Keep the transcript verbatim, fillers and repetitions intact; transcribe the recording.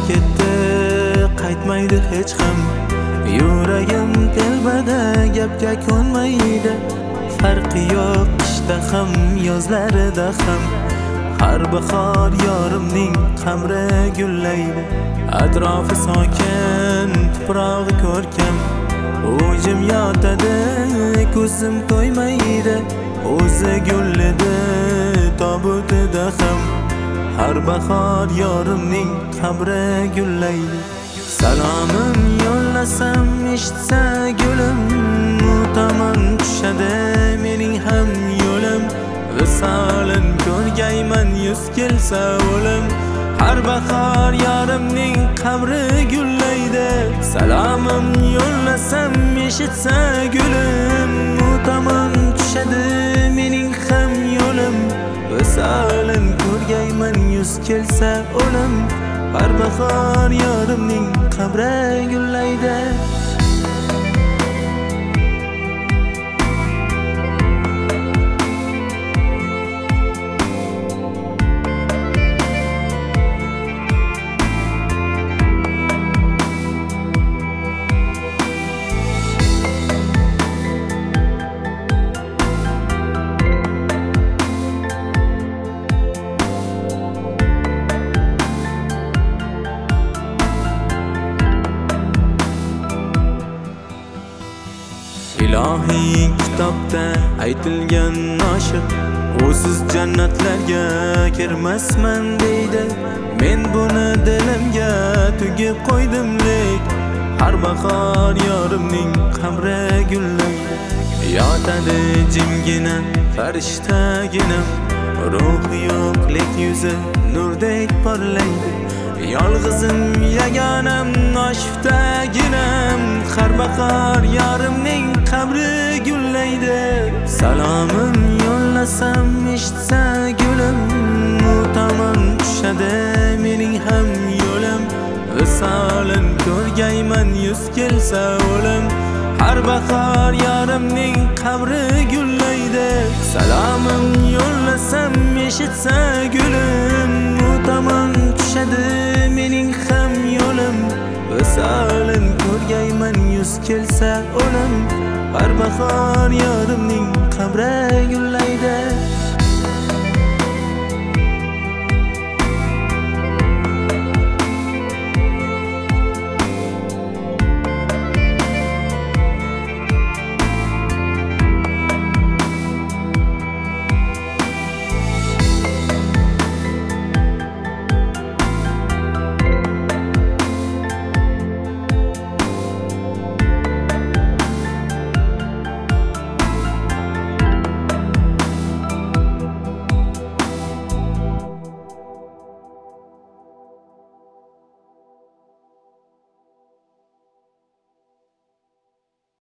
ketdi, qaytmaydi hech ham. Yuragim telbada gapga ko'nmaydi. Farqi yo'q qishda ham, yozlarida ham. Har bahor yorimning qamri gullaydi. Atrofi sokin, tuprog'i ko'rkam. O'zim yotadi, ko'zim to'ymaydi. O'zi gullidi, tobutida ham. Har bahor yorimning qamri gullaydi. Salomim yo'llasam eshitsa gulim, u tomon tushadi mening ham yo'lim. Visolin ko'rgayman yuz kelsa o'lim. Har bahor yorimning qamri gullaydi. Salomim yo'llasam eshitsa gulim, u tomon tushadi mening ham yo'lim. Visolin ko'rgayman yuz kelsa o'lim. Har bahor yorimning qamri gullaydi. Ilohiy kitobda aytilgan oshiq o'siz jannatlarga kirmasman deydi. Men buni dilimga tugib qo'ydim lek. Har bahor yorimning qamri gullaydi. Yotadi jimgina farishtagina, ruhi yo'q lek yuzi nurdek porlaydi. Yolg'izim yagonam noshiftaginam. Har bahor yorimning qamri gullaydi. Salomim yo'llasam eshitsa gulim, u tomon tushadi mening ham yo'lim. Visolin ko'rgayman yuz kelsa o'lim. Har bahor yorimning qamri gullaydi. Salomim yo'llasam eshitsa gulim, u tomon tushadi mening ham yo'lim. Visolin ko'rgayman yuz kelsa o'lim. Har bahor yorimning qamri gullaydi.